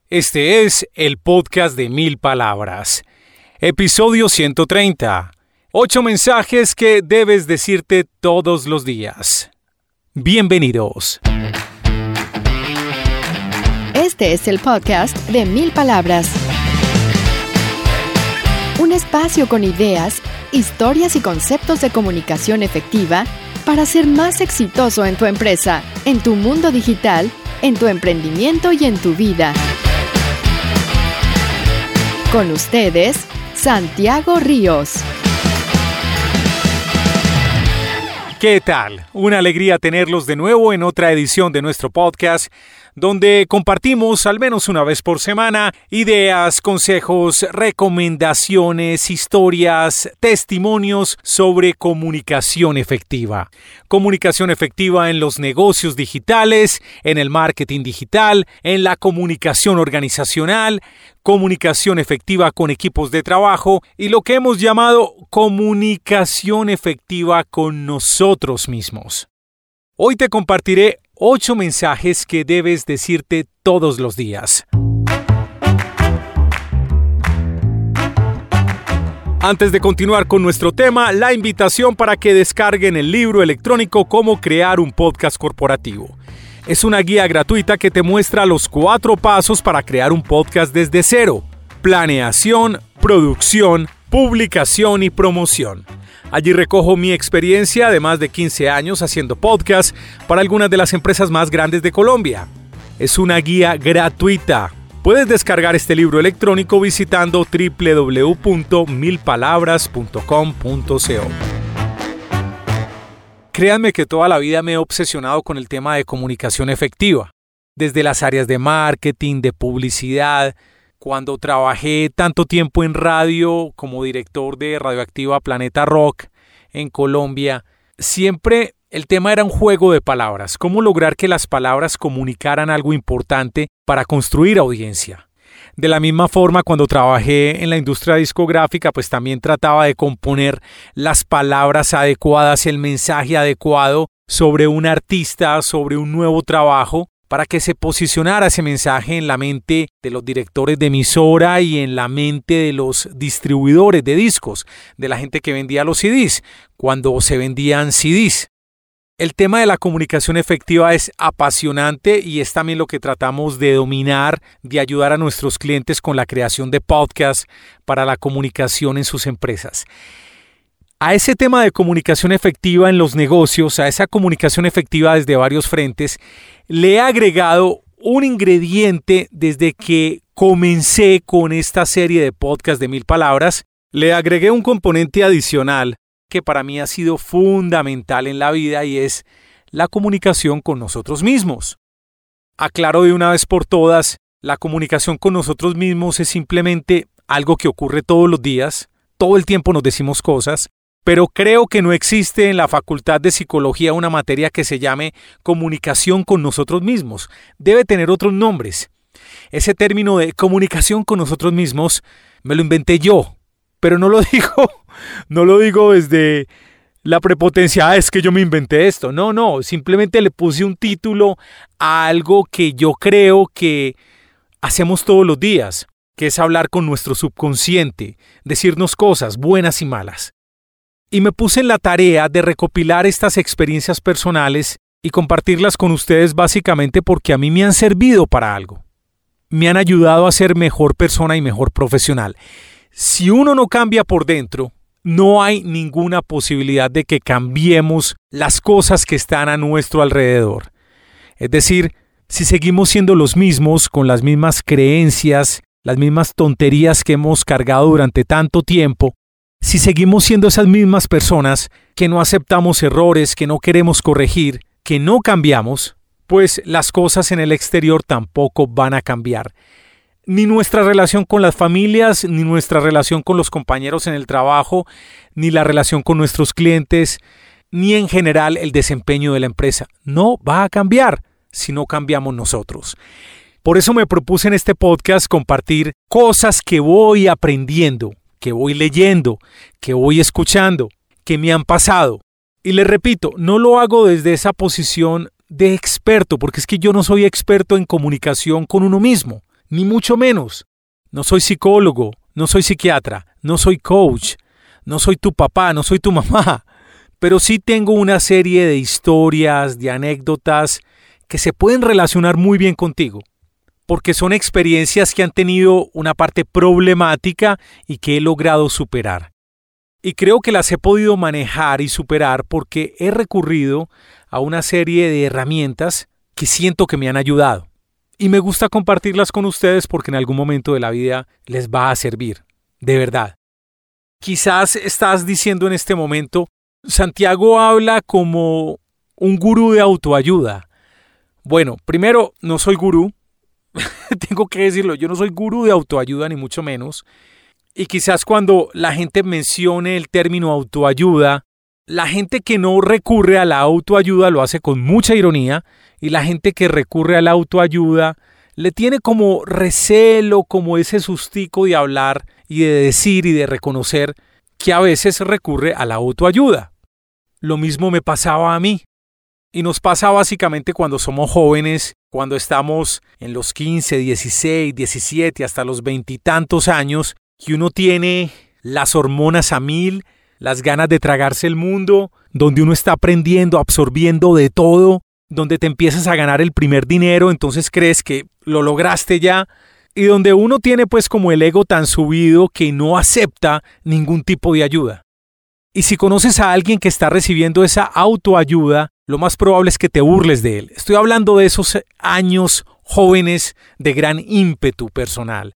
Este es el podcast de 1000 palabras. Episodio 130. 8 mensajes que debes decirte todos los días. Bienvenidos. Este es el podcast de 1000 palabras. Un espacio con ideas, historias y conceptos de comunicación efectiva para ser más exitoso en tu empresa, en tu mundo digital, en tu emprendimiento y en tu vida. Con ustedes, Santiago Ríos. ¿Qué tal? Una alegría tenerlos de nuevo en otra edición de nuestro podcast, donde compartimos al menos una vez por semana ideas, consejos, recomendaciones, historias, testimonios sobre comunicación efectiva. Comunicación efectiva en los negocios digitales, en el marketing digital, en la comunicación organizacional, comunicación efectiva con equipos de trabajo y lo que hemos llamado comunicación efectiva con nosotros mismos. Hoy te compartiré 8 mensajes que debes decirte todos los días. Antes de continuar con nuestro tema, la invitación para que descarguen el libro electrónico Cómo crear un podcast corporativo. Es una guía gratuita que te muestra los 4 pasos para crear un podcast desde cero: planeación, producción, publicación y promoción. Allí recojo mi experiencia de más de 15 años haciendo podcast para algunas de las empresas más grandes de Colombia. Es una guía gratuita. Puedes descargar este libro electrónico visitando www.milpalabras.com.co. Créanme que toda la vida me he obsesionado con el tema de comunicación efectiva. Desde las áreas de marketing, de publicidad. Cuando trabajé tanto tiempo en radio como director de Radioactiva Planeta Rock en Colombia, siempre el tema era un juego de palabras. Cómo lograr que las palabras comunicaran algo importante para construir audiencia. De la misma forma, cuando trabajé en la industria discográfica, pues también trataba de componer las palabras adecuadas, el mensaje adecuado sobre un artista, sobre un nuevo trabajo, para que se posicionara ese mensaje en la mente de los directores de emisora y en la mente de los distribuidores de discos, de la gente que vendía los CDs, cuando se vendían CDs. El tema de la comunicación efectiva es apasionante y es también lo que tratamos de dominar, de ayudar a nuestros clientes con la creación de podcasts para la comunicación en sus empresas. A ese tema de comunicación efectiva en los negocios, a esa comunicación efectiva desde varios frentes, le he agregado un ingrediente desde que comencé con esta serie de podcast de 1000 palabras. Le agregué un componente adicional que para mí ha sido fundamental en la vida y es la comunicación con nosotros mismos. Aclaro de una vez por todas, la comunicación con nosotros mismos es simplemente algo que ocurre todos los días, todo el tiempo nos decimos cosas. Pero creo que no existe en la Facultad de Psicología una materia que se llame comunicación con nosotros mismos. Debe tener otros nombres. Ese término de comunicación con nosotros mismos me lo inventé yo, pero no lo digo desde la prepotencia, es que yo me inventé esto. No, simplemente le puse un título a algo que yo creo que hacemos todos los días, que es hablar con nuestro subconsciente, decirnos cosas buenas y malas. Y me puse en la tarea de recopilar estas experiencias personales y compartirlas con ustedes básicamente porque a mí me han servido para algo. Me han ayudado a ser mejor persona y mejor profesional. Si uno no cambia por dentro, no hay ninguna posibilidad de que cambiemos las cosas que están a nuestro alrededor. Es decir, si seguimos siendo los mismos, con las mismas creencias, las mismas tonterías que hemos cargado durante tanto tiempo, si seguimos siendo esas mismas personas que no aceptamos errores, que no queremos corregir, que no cambiamos, pues las cosas en el exterior tampoco van a cambiar. Ni nuestra relación con las familias, ni nuestra relación con los compañeros en el trabajo, ni la relación con nuestros clientes, ni en general el desempeño de la empresa. No va a cambiar si no cambiamos nosotros. Por eso me propuse en este podcast compartir cosas que voy aprendiendo, que voy leyendo, que voy escuchando, que me han pasado. Y les repito, no lo hago desde esa posición de experto, porque es que yo no soy experto en comunicación con uno mismo. ni mucho menos. No soy psicólogo, no soy psiquiatra, no soy coach, no soy tu papá, no soy tu mamá, pero sí tengo una serie de historias, de anécdotas que se pueden relacionar muy bien contigo, porque son experiencias que han tenido una parte problemática y que he logrado superar. Y creo que las he podido manejar y superar porque he recurrido a una serie de herramientas que siento que me han ayudado. Y me gusta compartirlas con ustedes porque en algún momento de la vida les va a servir, de verdad. Quizás estás diciendo en este momento, Santiago habla como un gurú de autoayuda. Bueno, primero, no soy gurú. Tengo que decirlo, yo no soy gurú de autoayuda ni mucho menos. Y quizás cuando la gente mencione el término autoayuda, la gente que no recurre a la autoayuda lo hace con mucha ironía y la gente que recurre a la autoayuda le tiene como recelo, como ese sustico de hablar y de decir y de reconocer que a veces recurre a la autoayuda. Lo mismo me pasaba a mí. Y nos pasa básicamente cuando somos jóvenes, cuando estamos en los 15, 16, 17, hasta los 20 y tantos años, que uno tiene las hormonas a 1000, las ganas de tragarse el mundo, donde uno está aprendiendo, absorbiendo de todo, donde te empiezas a ganar el primer dinero, entonces crees que lo lograste ya, y donde uno tiene pues como el ego tan subido que no acepta ningún tipo de ayuda. Y si conoces a alguien que está recibiendo esa autoayuda, lo más probable es que te burles de él. Estoy hablando de esos años jóvenes de gran ímpetu personal.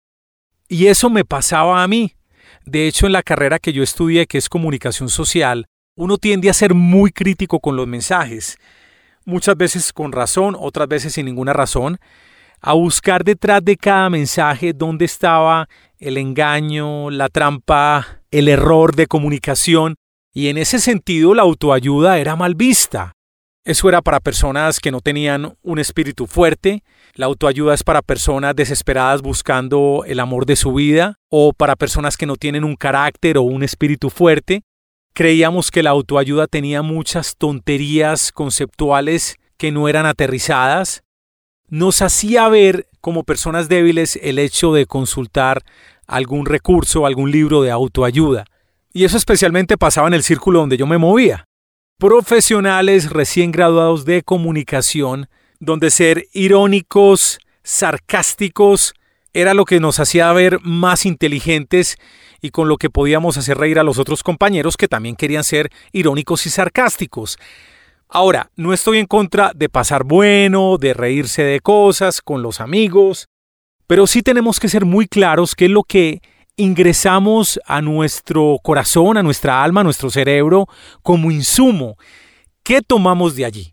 Y eso me pasaba a mí. De hecho, en la carrera que yo estudié, que es comunicación social, uno tiende a ser muy crítico con los mensajes. Muchas veces con razón, otras veces sin ninguna razón. A buscar detrás de cada mensaje dónde estaba el engaño, la trampa, el error de comunicación. Y en ese sentido la autoayuda era mal vista. Eso era para personas que no tenían un espíritu fuerte. La autoayuda es para personas desesperadas buscando el amor de su vida o para personas que no tienen un carácter o un espíritu fuerte. Creíamos que la autoayuda tenía muchas tonterías conceptuales que no eran aterrizadas. Nos hacía ver como personas débiles el hecho de consultar algún recurso, algún libro de autoayuda. Y eso especialmente pasaba en el círculo donde yo me movía. Profesionales recién graduados de comunicación, donde ser irónicos, sarcásticos, era lo que nos hacía ver más inteligentes y con lo que podíamos hacer reír a los otros compañeros que también querían ser irónicos y sarcásticos. Ahora, no estoy en contra de pasar bueno, de reírse de cosas con los amigos, pero sí tenemos que ser muy claros qué es lo que ingresamos a nuestro corazón, a nuestra alma, a nuestro cerebro como insumo. ¿Qué tomamos de allí?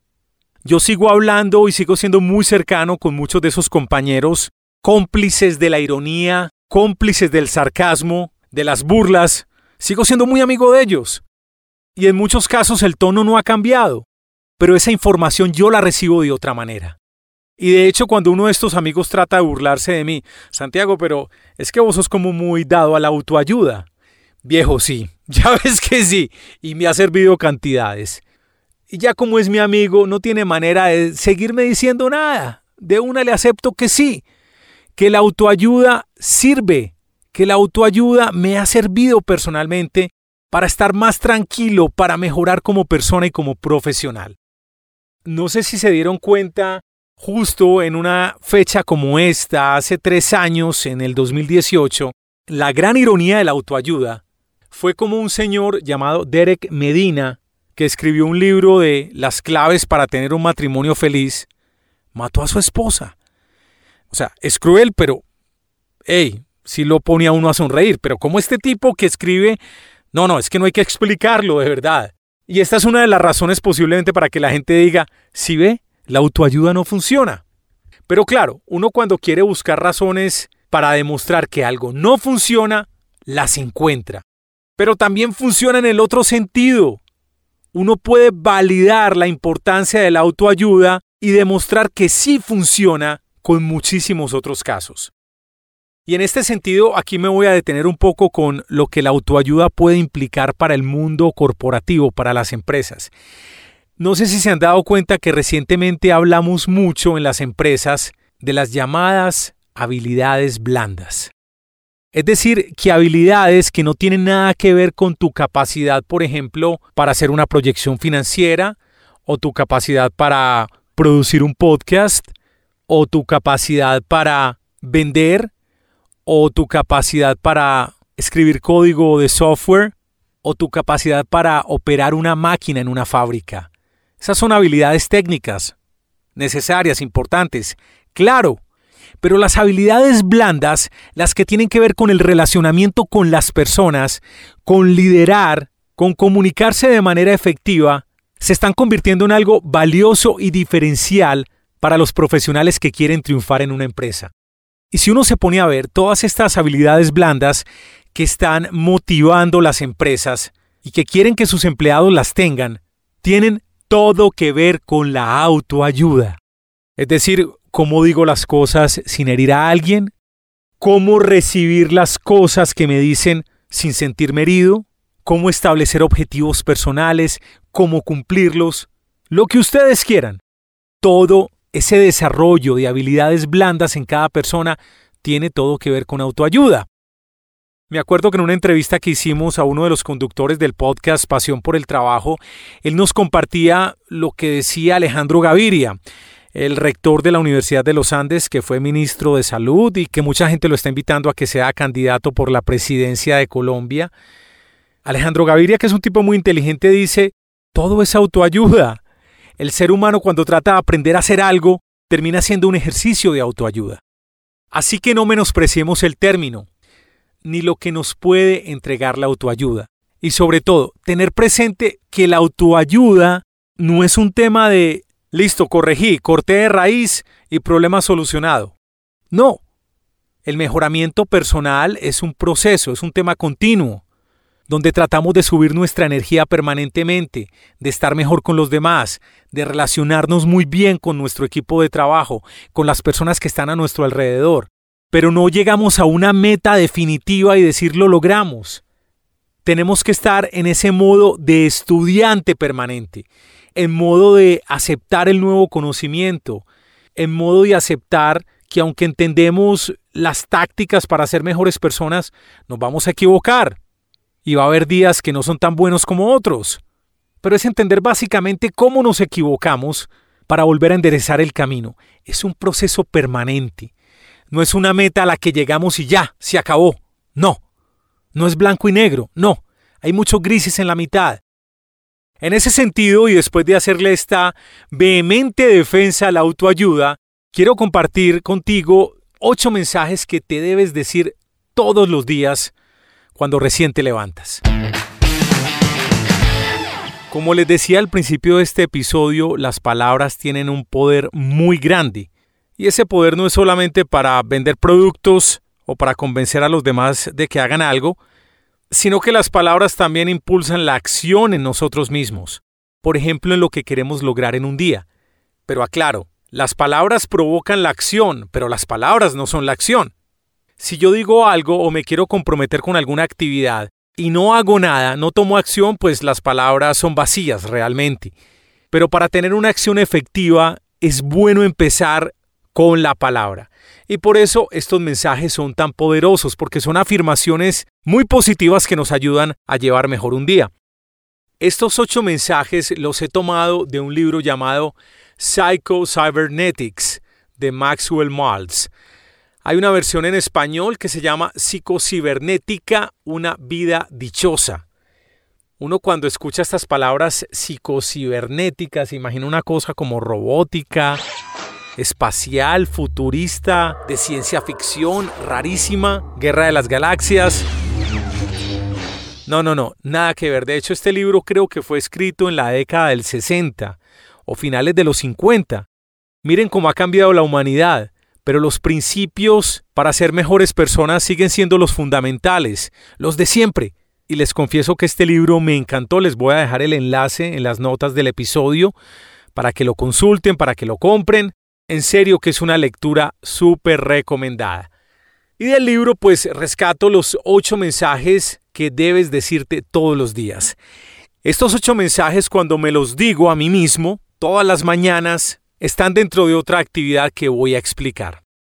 Yo sigo hablando y sigo siendo muy cercano con muchos de esos compañeros, cómplices de la ironía, cómplices del sarcasmo, de las burlas. Sigo siendo muy amigo de ellos. Y en muchos casos el tono no ha cambiado, pero esa información yo la recibo de otra manera. Y de hecho, cuando uno de estos amigos trata de burlarse de mí, Santiago, pero es que vos sos como muy dado a la autoayuda. Viejo, sí, ya ves que sí, y me ha servido cantidades. Y ya como es mi amigo, no tiene manera de seguirme diciendo nada. De una le acepto que sí, que la autoayuda sirve, que la autoayuda me ha servido personalmente para estar más tranquilo, para mejorar como persona y como profesional. No sé si se dieron cuenta. Justo en una fecha como esta, hace 3 años, en el 2018, la gran ironía de la autoayuda fue como un señor llamado Derek Medina, que escribió un libro de las claves para tener un matrimonio feliz, mató a su esposa. O sea, es cruel, pero, sí lo pone a uno a sonreír, pero como este tipo que escribe, no, es que no hay que explicarlo de verdad. Y esta es una de las razones posiblemente para que la gente diga, ¿sí ve? La autoayuda no funciona. Pero claro, uno cuando quiere buscar razones para demostrar que algo no funciona, las encuentra. Pero también funciona en el otro sentido. Uno puede validar la importancia de la autoayuda y demostrar que sí funciona con muchísimos otros casos. Y en este sentido, aquí me voy a detener un poco con lo que la autoayuda puede implicar para el mundo corporativo, para las empresas. No sé si se han dado cuenta que recientemente hablamos mucho en las empresas de las llamadas habilidades blandas. Es decir, que habilidades que no tienen nada que ver con tu capacidad, por ejemplo, para hacer una proyección financiera, o tu capacidad para producir un podcast, o tu capacidad para vender, o tu capacidad para escribir código de software, o tu capacidad para operar una máquina en una fábrica. Esas son habilidades técnicas, necesarias, importantes, claro. Pero las habilidades blandas, las que tienen que ver con el relacionamiento con las personas, con liderar, con comunicarse de manera efectiva, se están convirtiendo en algo valioso y diferencial para los profesionales que quieren triunfar en una empresa. Y si uno se pone a ver todas estas habilidades blandas que están motivando las empresas y que quieren que sus empleados las tengan, tienen todo que ver con la autoayuda. Es decir, cómo digo las cosas sin herir a alguien, cómo recibir las cosas que me dicen sin sentirme herido, cómo establecer objetivos personales, cómo cumplirlos, lo que ustedes quieran. Todo ese desarrollo de habilidades blandas en cada persona tiene todo que ver con autoayuda. Me acuerdo que en una entrevista que hicimos a uno de los conductores del podcast Pasión por el Trabajo, él nos compartía lo que decía Alejandro Gaviria, el rector de la Universidad de los Andes, que fue ministro de Salud y que mucha gente lo está invitando a que sea candidato por la presidencia de Colombia. Alejandro Gaviria, que es un tipo muy inteligente, dice, todo es autoayuda. El ser humano cuando trata de aprender a hacer algo, termina siendo un ejercicio de autoayuda. Así que no menospreciemos el término, ni lo que nos puede entregar la autoayuda. Y sobre todo, tener presente que la autoayuda no es un tema de listo, corregí, corté de raíz y problema solucionado. No. El mejoramiento personal es un proceso, es un tema continuo, donde tratamos de subir nuestra energía permanentemente, de estar mejor con los demás, de relacionarnos muy bien con nuestro equipo de trabajo, con las personas que están a nuestro alrededor. Pero no llegamos a una meta definitiva y decir lo logramos. Tenemos que estar en ese modo de estudiante permanente, en modo de aceptar el nuevo conocimiento, en modo de aceptar que aunque entendemos las tácticas para ser mejores personas, nos vamos a equivocar y va a haber días que no son tan buenos como otros. Pero es entender básicamente cómo nos equivocamos para volver a enderezar el camino. Es un proceso permanente. No es una meta a la que llegamos y ya, se acabó. No. No es blanco y negro. No. Hay muchos grises en la mitad. En ese sentido, y después de hacerle esta vehemente defensa a la autoayuda, quiero compartir contigo 8 mensajes que te debes decir todos los días cuando recién te levantas. Como les decía al principio de este episodio, las palabras tienen un poder muy grande. Y ese poder no es solamente para vender productos o para convencer a los demás de que hagan algo, sino que las palabras también impulsan la acción en nosotros mismos. Por ejemplo, en lo que queremos lograr en un día. Pero aclaro, las palabras provocan la acción, pero las palabras no son la acción. Si yo digo algo o me quiero comprometer con alguna actividad y no hago nada, no tomo acción, pues las palabras son vacías realmente. Pero para tener una acción efectiva es bueno empezar con la palabra. Y por eso estos mensajes son tan poderosos, porque son afirmaciones muy positivas que nos ayudan a llevar mejor un día. Estos 8 mensajes los he tomado de un libro llamado Psycho-Cybernetics de Maxwell Maltz. Hay una versión en español que se llama Psicocibernética, una vida dichosa. Uno cuando escucha estas palabras psicocibernéticas se imagina una cosa como robótica, espacial, futurista, de ciencia ficción, rarísima, Guerra de las Galaxias. No, nada que ver. De hecho, este libro creo que fue escrito en la década del 60 o finales de los 50. Miren cómo ha cambiado la humanidad, pero los principios para ser mejores personas siguen siendo los fundamentales, los de siempre. Y les confieso que este libro me encantó. Les voy a dejar el enlace en las notas del episodio para que lo consulten, para que lo compren. En serio que es una lectura súper recomendada. Y del libro pues rescato los 8 mensajes que debes decirte todos los días. Estos 8 mensajes, cuando me los digo a mí mismo todas las mañanas, están dentro de otra actividad que voy a explicar.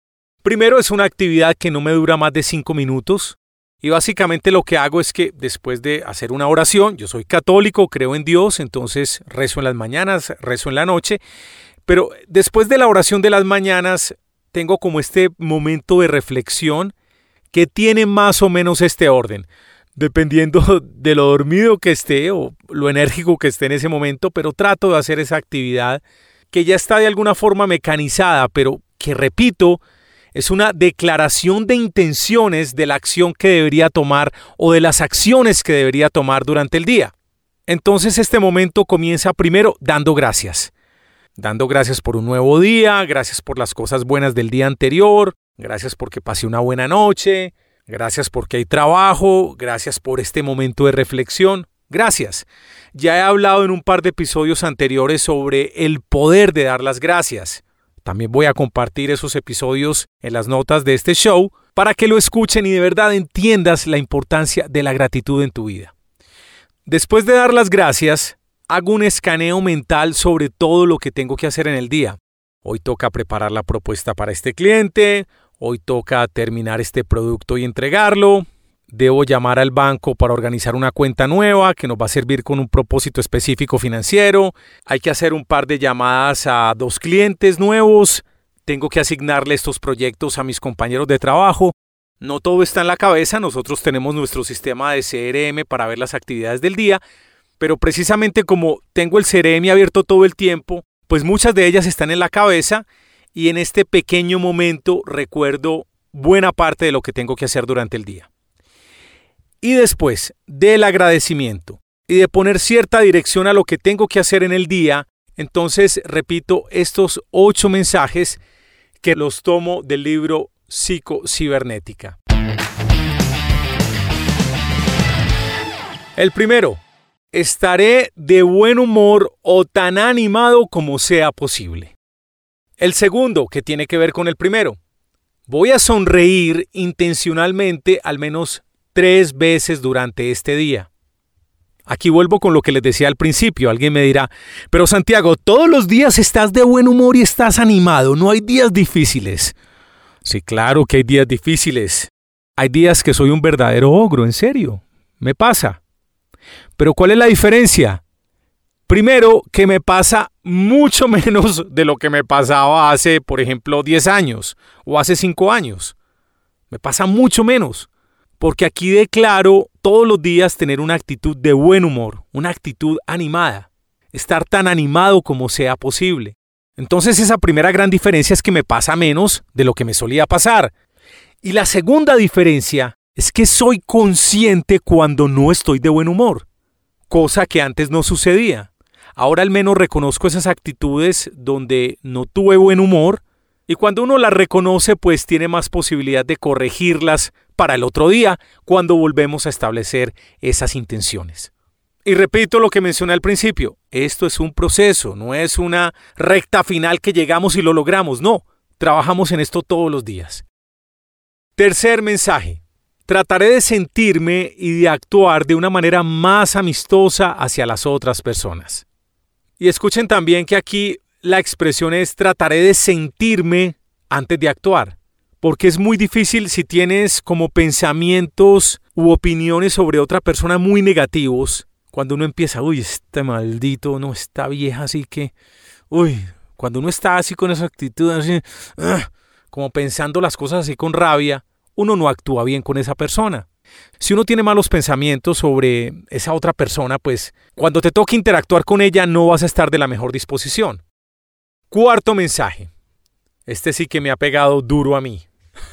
Primero, es una actividad que no me dura más de 5 minutos. Y básicamente lo que hago es que después de hacer una oración, yo soy católico, creo en Dios, entonces rezo en las mañanas, rezo en la noche, pero después de la oración de las mañanas tengo como este momento de reflexión que tiene más o menos este orden, dependiendo de lo dormido que esté o lo enérgico que esté en ese momento, pero trato de hacer esa actividad que ya está de alguna forma mecanizada, pero que repito, es una declaración de intenciones de la acción que debería tomar o de las acciones que debería tomar durante el día. Entonces este momento comienza primero dando gracias. Dando gracias por un nuevo día, gracias por las cosas buenas del día anterior, gracias porque pasé una buena noche, gracias porque hay trabajo, gracias por este momento de reflexión. Gracias. Ya he hablado en un par de episodios anteriores sobre el poder de dar las gracias. También voy a compartir esos episodios en las notas de este show para que lo escuchen y de verdad entiendas la importancia de la gratitud en tu vida. Después de dar las gracias, hago un escaneo mental sobre todo lo que tengo que hacer en el día. Hoy toca preparar la propuesta para este cliente, hoy toca terminar este producto y entregarlo. Debo llamar al banco para organizar una cuenta nueva que nos va a servir con un propósito específico financiero. Hay que hacer un par de llamadas a 2 clientes nuevos. Tengo que asignarle estos proyectos a mis compañeros de trabajo. No todo está en la cabeza. Nosotros tenemos nuestro sistema de CRM para ver las actividades del día. Pero precisamente como tengo el CRM abierto todo el tiempo, pues muchas de ellas están en la cabeza y en este pequeño momento recuerdo buena parte de lo que tengo que hacer durante el día. Y después del agradecimiento y de poner cierta dirección a lo que tengo que hacer en el día, entonces repito estos 8 mensajes que los tomo del libro Psicocibernética. El primero, estaré de buen humor o tan animado como sea posible. El segundo, que tiene que ver con el primero, voy a sonreír intencionalmente al menos 3 veces durante este día. Aquí vuelvo con lo que les decía al principio. Alguien me dirá, pero Santiago, todos los días estás de buen humor y estás animado, no hay días difíciles. Sí, claro que hay días difíciles. Hay días que soy un verdadero ogro, en serio, me pasa. Pero ¿cuál es la diferencia? Primero, que me pasa mucho menos de lo que me pasaba hace, por ejemplo, 10 años o hace 5 años. Me pasa mucho menos. Porque aquí declaro todos los días tener una actitud de buen humor, una actitud animada, estar tan animado como sea posible. Entonces esa primera gran diferencia es que me pasa menos de lo que me solía pasar. Y la segunda diferencia es que soy consciente cuando no estoy de buen humor, cosa que antes no sucedía. Ahora al menos reconozco esas actitudes donde no tuve buen humor y cuando uno las reconoce pues tiene más posibilidad de corregirlas para el otro día cuando volvemos a establecer esas intenciones. Y repito lo que mencioné al principio, esto es un proceso, no es una recta final que llegamos y lo logramos, no, trabajamos en esto todos los días. Tercer mensaje, trataré de sentirme y de actuar de una manera más amistosa hacia las otras personas. Y escuchen también que aquí la expresión es trataré de sentirme antes de actuar. Porque es muy difícil si tienes como pensamientos u opiniones sobre otra persona muy negativos. Cuando uno empieza, uy, este maldito, no, esta vieja así que... cuando uno está así con esa actitud, así, como pensando las cosas así con rabia, uno no actúa bien con esa persona. Si uno tiene malos pensamientos sobre esa otra persona, pues cuando te toque interactuar con ella no vas a estar de la mejor disposición. Cuarto mensaje. Este sí que me ha pegado duro a mí.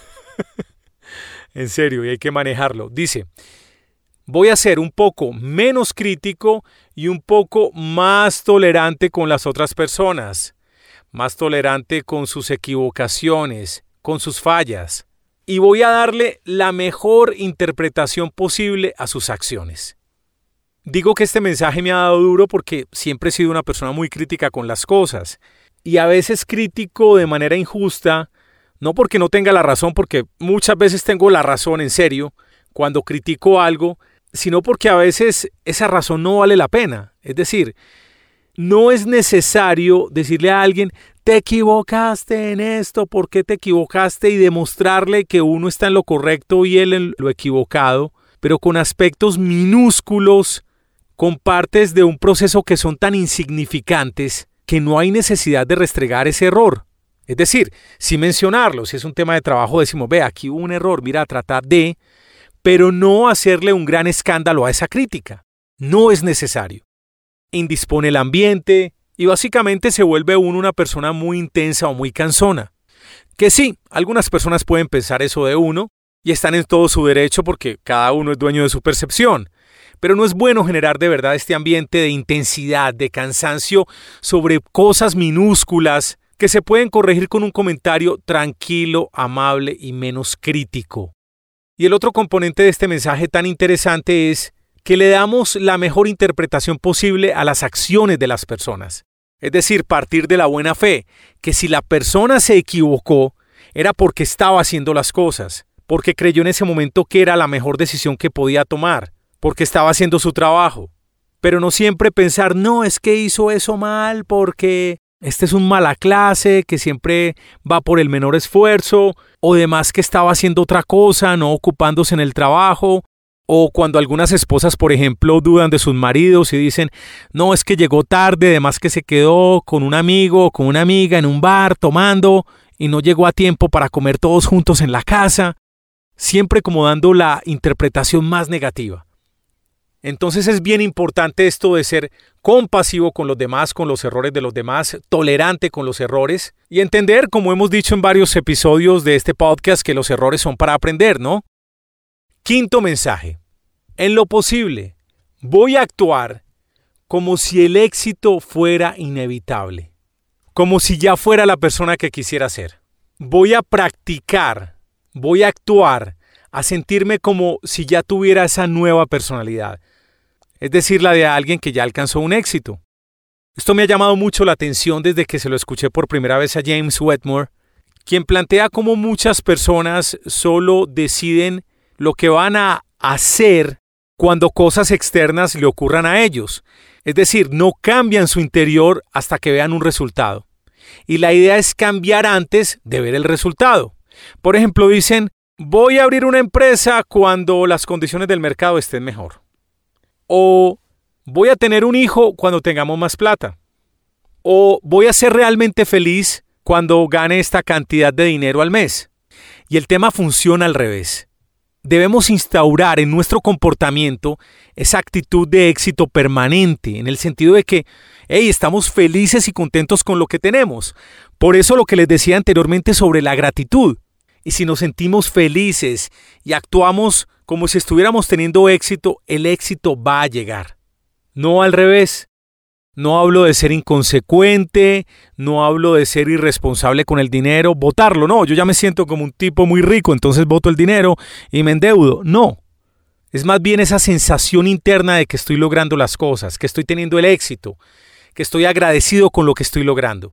En serio, y hay que manejarlo. Dice, voy a ser un poco menos crítico y un poco más tolerante con las otras personas. Más tolerante con sus equivocaciones, con sus fallas. Y voy a darle la mejor interpretación posible a sus acciones. Digo que este mensaje me ha dado duro porque siempre he sido una persona muy crítica con las cosas. Y a veces crítico de manera injusta, no porque no tenga la razón, porque muchas veces tengo la razón en serio cuando critico algo, sino porque a veces esa razón no vale la pena. Es decir, no es necesario decirle a alguien, te equivocaste en esto, ¿por qué te equivocaste? Y demostrarle que uno está en lo correcto y él en lo equivocado, pero con aspectos minúsculos, con partes de un proceso que son tan insignificantes que no hay necesidad de restregar ese error. Es decir, sí mencionarlo, si es un tema de trabajo decimos, ve, aquí hubo un error, mira, trata de, pero no hacerle un gran escándalo a esa crítica. No es necesario. Indispone el ambiente y básicamente se vuelve uno una persona muy intensa o muy cansona. Que sí, algunas personas pueden pensar eso de uno y están en todo su derecho porque cada uno es dueño de su percepción. Pero no es bueno generar de verdad este ambiente de intensidad, de cansancio sobre cosas minúsculas que se pueden corregir con un comentario tranquilo, amable y menos crítico. Y el otro componente de este mensaje tan interesante es que le damos la mejor interpretación posible a las acciones de las personas. Es decir, partir de la buena fe, que si la persona se equivocó, era porque estaba haciendo las cosas, porque creyó en ese momento que era la mejor decisión que podía tomar, porque estaba haciendo su trabajo. Pero no siempre pensar, no, es que hizo eso mal porque este es un mala clase que siempre va por el menor esfuerzo, o demás que estaba haciendo otra cosa, no ocupándose en el trabajo. O cuando algunas esposas, por ejemplo, dudan de sus maridos y dicen, no, es que llegó tarde, además que se quedó con un amigo o con una amiga en un bar tomando y no llegó a tiempo para comer todos juntos en la casa, siempre como dando la interpretación más negativa. Entonces es bien importante esto de ser compasivo con los demás, con los errores de los demás, tolerante con los errores y entender, como hemos dicho en varios episodios de este podcast, que los errores son para aprender, ¿no? Quinto mensaje. En lo posible, voy a actuar como si el éxito fuera inevitable, como si ya fuera la persona que quisiera ser. Voy a practicar, voy a actuar, a sentirme como si ya tuviera esa nueva personalidad. Es decir, la de alguien que ya alcanzó un éxito. Esto me ha llamado mucho la atención desde que se lo escuché por primera vez a James Wedmore, quien plantea cómo muchas personas solo deciden lo que van a hacer cuando cosas externas le ocurran a ellos. Es decir, no cambian su interior hasta que vean un resultado. Y la idea es cambiar antes de ver el resultado. Por ejemplo, dicen, voy a abrir una empresa cuando las condiciones del mercado estén mejor. O voy a tener un hijo cuando tengamos más plata. O voy a ser realmente feliz cuando gane esta cantidad de dinero al mes. Y el tema funciona al revés. Debemos instaurar en nuestro comportamiento esa actitud de éxito permanente, en el sentido de que, estamos felices y contentos con lo que tenemos. Por eso lo que les decía anteriormente sobre la gratitud. Y si nos sentimos felices y actuamos como si estuviéramos teniendo éxito, el éxito va a llegar. No al revés. No hablo de ser inconsecuente, no hablo de ser irresponsable con el dinero, botarlo, no, yo ya me siento como un tipo muy rico, entonces boto el dinero y me endeudo. No, es más bien esa sensación interna de que estoy logrando las cosas, que estoy teniendo el éxito, que estoy agradecido con lo que estoy logrando.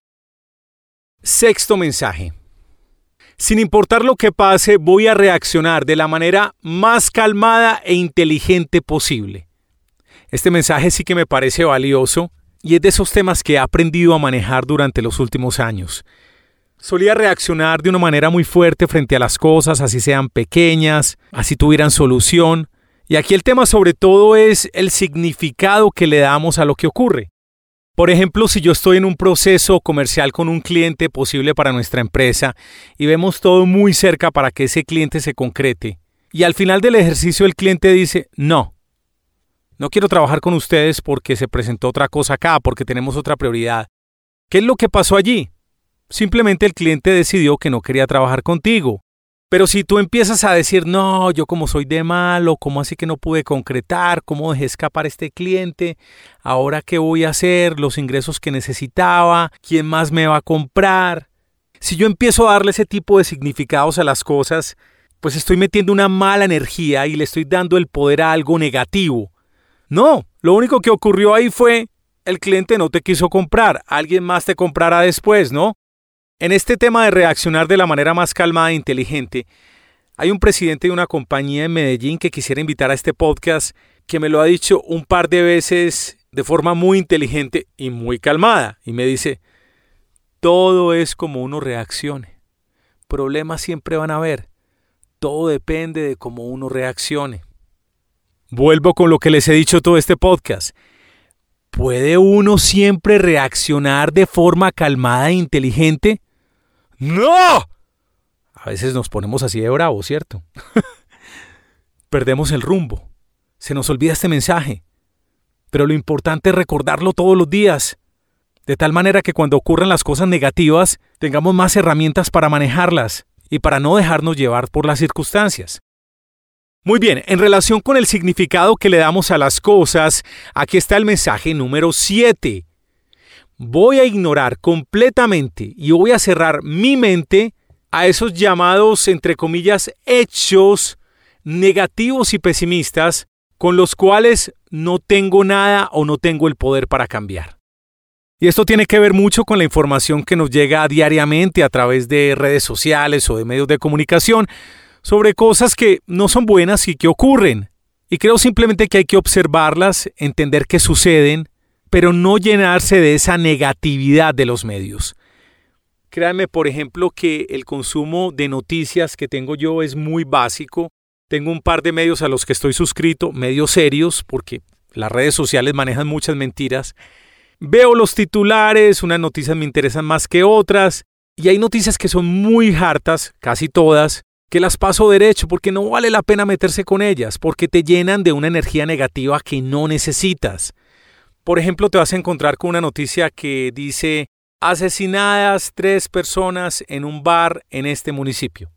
Sexto mensaje. Sin importar lo que pase, voy a reaccionar de la manera más calmada e inteligente posible. Este mensaje sí que me parece valioso y es de esos temas que he aprendido a manejar durante los últimos años. Solía reaccionar de una manera muy fuerte frente a las cosas, así sean pequeñas, así tuvieran solución. Y aquí el tema sobre todo es el significado que le damos a lo que ocurre. Por ejemplo, si yo estoy en un proceso comercial con un cliente posible para nuestra empresa y vemos todo muy cerca para que ese cliente se concrete, y al final del ejercicio el cliente dice, no quiero trabajar con ustedes porque se presentó otra cosa acá, porque tenemos otra prioridad. ¿Qué es lo que pasó allí? Simplemente el cliente decidió que no quería trabajar contigo. Pero si tú empiezas a decir, no, yo como soy de malo, ¿cómo así que no pude concretar? ¿Cómo dejé escapar a este cliente? ¿Ahora qué voy a hacer? ¿Los ingresos que necesitaba? ¿Quién más me va a comprar? Si yo empiezo a darle ese tipo de significados a las cosas, pues estoy metiendo una mala energía y le estoy dando el poder a algo negativo. No, lo único que ocurrió ahí fue, el cliente no te quiso comprar, alguien más te comprará después, ¿no? En este tema de reaccionar de la manera más calmada e inteligente, hay un presidente de una compañía en Medellín que quisiera invitar a este podcast que me lo ha dicho un par de veces de forma muy inteligente y muy calmada. Y me dice, Todo es como uno reaccione. Problemas siempre van a haber. Todo depende de cómo uno reaccione. Vuelvo con lo que les he dicho todo este podcast. ¿Puede uno siempre reaccionar de forma calmada e inteligente? ¡No! A veces nos ponemos así de bravos, ¿cierto? Perdemos el rumbo. Se nos olvida este mensaje. Pero lo importante es recordarlo todos los días. De tal manera que cuando ocurran las cosas negativas, tengamos más herramientas para manejarlas y para no dejarnos llevar por las circunstancias. Muy bien, en relación con el significado que le damos a las cosas, aquí está el mensaje número 7. Voy a ignorar completamente y voy a cerrar mi mente a esos llamados, entre comillas, hechos negativos y pesimistas con los cuales no tengo nada o no tengo el poder para cambiar. Y esto tiene que ver mucho con la información que nos llega diariamente a través de redes sociales o de medios de comunicación sobre cosas que no son buenas y que ocurren. Y creo simplemente que hay que observarlas, entender que suceden, pero no llenarse de esa negatividad de los medios. Créanme, por ejemplo, que el consumo de noticias que tengo yo es muy básico. Tengo un par de medios a los que estoy suscrito, medios serios, porque las redes sociales manejan muchas mentiras. Veo los titulares, unas noticias me interesan más que otras, y hay noticias que son muy hartas, casi todas, que las paso derecho porque no vale la pena meterse con ellas, porque te llenan de una energía negativa que no necesitas. Por ejemplo, te vas a encontrar con una noticia que dice: asesinadas 3 personas en un bar en este municipio.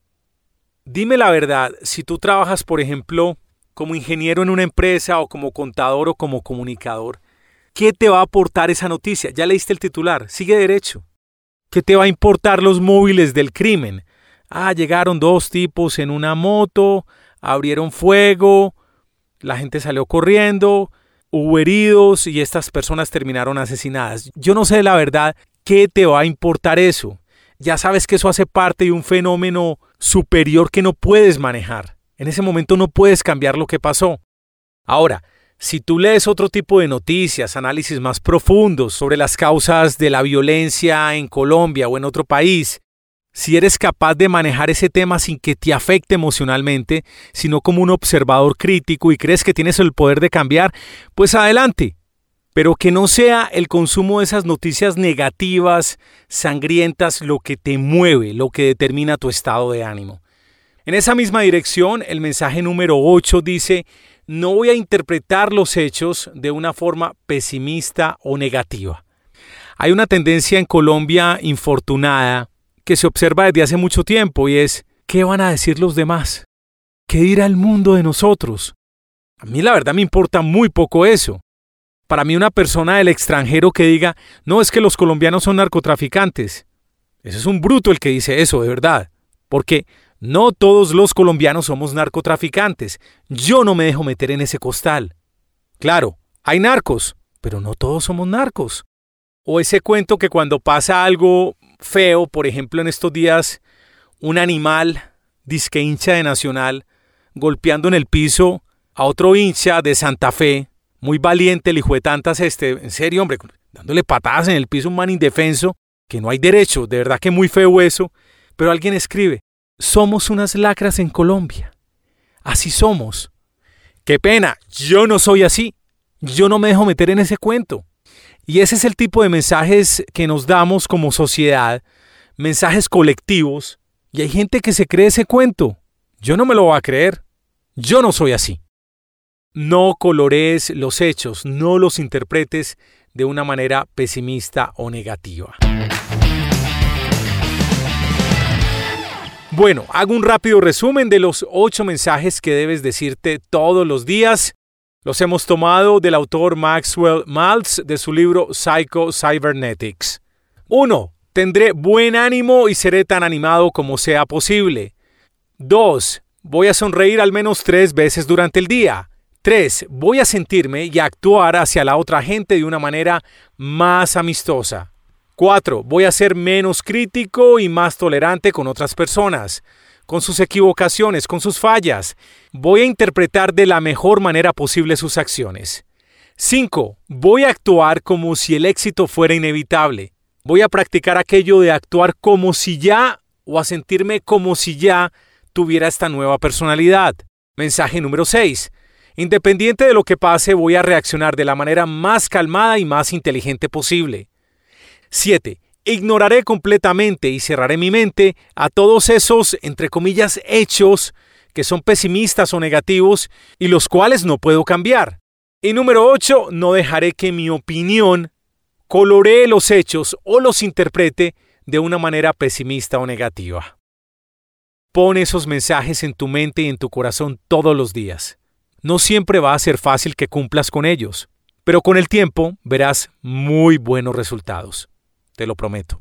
Dime la verdad, si tú trabajas, por ejemplo, como ingeniero en una empresa o como contador o como comunicador, ¿qué te va a aportar esa noticia? Ya leíste el titular, sigue derecho. ¿Qué te va a importar los móviles del crimen? Llegaron 2 tipos en una moto, abrieron fuego, la gente salió corriendo, hubo heridos y estas personas terminaron asesinadas. Yo no sé la verdad, ¿qué te va a importar eso? Ya sabes que eso hace parte de un fenómeno superior que no puedes manejar. En ese momento no puedes cambiar lo que pasó. Ahora, si tú lees otro tipo de noticias, análisis más profundos sobre las causas de la violencia en Colombia o en otro país, si eres capaz de manejar ese tema sin que te afecte emocionalmente, sino como un observador crítico y crees que tienes el poder de cambiar, pues adelante. Pero que no sea el consumo de esas noticias negativas, sangrientas, lo que te mueve, lo que determina tu estado de ánimo. En esa misma dirección, el mensaje número 8 dice: no voy a interpretar los hechos de una forma pesimista o negativa. Hay una tendencia en Colombia infortunada que se observa desde hace mucho tiempo y es: ¿qué van a decir los demás? ¿Qué dirá el mundo de nosotros? A mí la verdad me importa muy poco eso. Para mí una persona del extranjero que diga: no, es que los colombianos son narcotraficantes. Ese es un bruto el que dice eso, de verdad. Porque no todos los colombianos somos narcotraficantes. Yo no me dejo meter en ese costal. Claro, hay narcos, pero no todos somos narcos. O ese cuento que cuando pasa algo feo, por ejemplo en estos días, un animal, disque hincha de Nacional, golpeando en el piso a otro hincha de Santa Fe, muy valiente el hijo de tantas, en serio hombre, dándole patadas en el piso a un man indefenso, que no hay derecho, de verdad que muy feo eso, pero alguien escribe: somos unas lacras en Colombia, así somos. ¡Qué pena! Yo no soy así, yo no me dejo meter en ese cuento. Y ese es el tipo de mensajes que nos damos como sociedad, mensajes colectivos, y hay gente que se cree ese cuento. Yo no me lo voy a creer, yo no soy así. No colorees los hechos, no los interpretes de una manera pesimista o negativa. Bueno, hago un rápido resumen de los 8 mensajes que debes decirte todos los días. Los hemos tomado del autor Maxwell Maltz de su libro Psycho-Cybernetics. 1. Tendré buen ánimo y seré tan animado como sea posible. 2. Voy a sonreír al menos 3 veces durante el día. 3. Voy a sentirme y actuar hacia la otra gente de una manera más amistosa. 4. Voy a ser menos crítico y más tolerante con otras personas, con sus equivocaciones, con sus fallas. Voy a interpretar de la mejor manera posible sus acciones. 5. Voy a actuar como si el éxito fuera inevitable. Voy a practicar aquello de actuar como si ya o a sentirme como si ya tuviera esta nueva personalidad. Mensaje número 6. Independiente de lo que pase, voy a reaccionar de la manera más calmada y más inteligente posible. 7. Ignoraré completamente y cerraré mi mente a todos esos, entre comillas, hechos que son pesimistas o negativos y los cuales no puedo cambiar. Y número 8. No dejaré que mi opinión coloree los hechos o los interprete de una manera pesimista o negativa. Pon esos mensajes en tu mente y en tu corazón todos los días. No siempre va a ser fácil que cumplas con ellos, pero con el tiempo verás muy buenos resultados. Te lo prometo.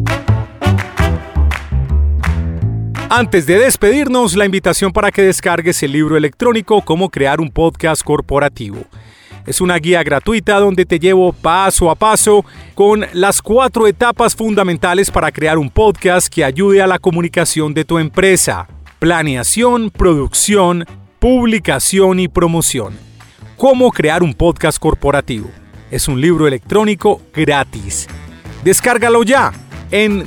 Antes de despedirnos, la invitación para que descargues el libro electrónico Cómo crear un podcast corporativo. Es una guía gratuita donde te llevo paso a paso con las 4 etapas fundamentales para crear un podcast que ayude a la comunicación de tu empresa. Planeación, producción, publicación y promoción. Cómo crear un podcast corporativo. Es un libro electrónico gratis. Descárgalo ya en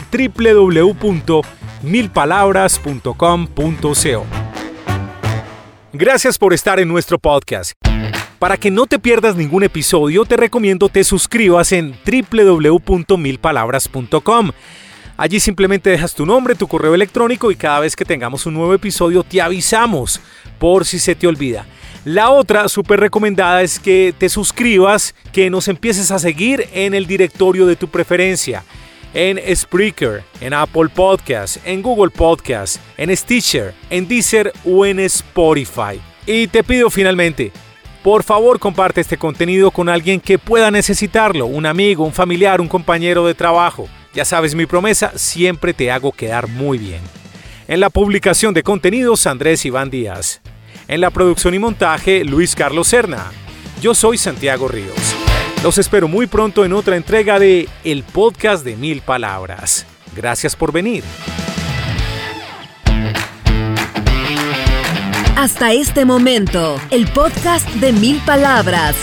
www.milpalabras.com.co. Gracias por estar en nuestro podcast. Para que no te pierdas ningún episodio, te recomiendo te suscribas en www.milpalabras.com. Allí simplemente dejas tu nombre, tu correo electrónico y cada vez que tengamos un nuevo episodio te avisamos por si se te olvida. La otra súper recomendada es que te suscribas, que nos empieces a seguir en el directorio de tu preferencia. En Spreaker, en Apple Podcasts, en Google Podcasts, en Stitcher, en Deezer o en Spotify. Y te pido finalmente, por favor comparte este contenido con alguien que pueda necesitarlo, un amigo, un familiar, un compañero de trabajo. Ya sabes mi promesa, siempre te hago quedar muy bien. En la publicación de contenidos, Andrés Iván Díaz. En la producción y montaje, Luis Carlos Serna. Yo soy Santiago Ríos. Los espero muy pronto en otra entrega de El Podcast de 1000 Palabras. Gracias por venir. Hasta este momento, el podcast de 1000 Palabras.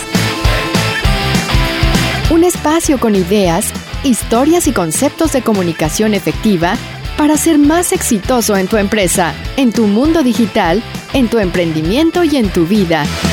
Un espacio con ideas, historias y conceptos de comunicación efectiva para ser más exitoso en tu empresa, en tu mundo digital, en tu emprendimiento y en tu vida.